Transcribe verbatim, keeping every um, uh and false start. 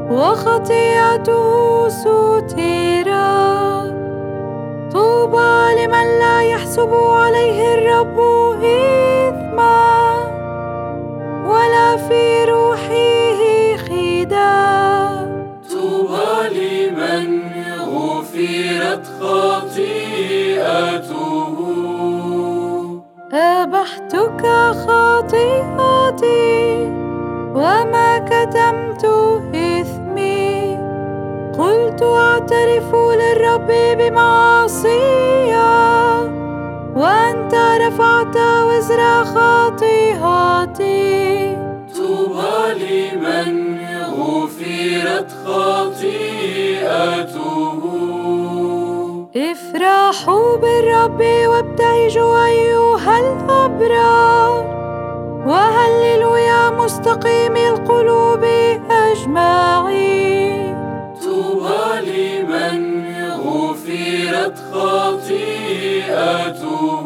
وخطيئته سترت. طوبى لمن لا يحسب عليه الرب إثما ولا في روحه خداع. طوبى لمن غفرت خطيئته. أبحتك خطيئتي وما كتمت إثمي. قلت أعترف للرب بمعصية وأنت رفعت وزر خطيئتي. طوبى لمن غفرت خطيئته. افرحوا بالرب وابتهجوا أيها الأبرار، وهللوا يا مستقيمي القلوب أجمعين. طوبى لمن غفرت خطيئته.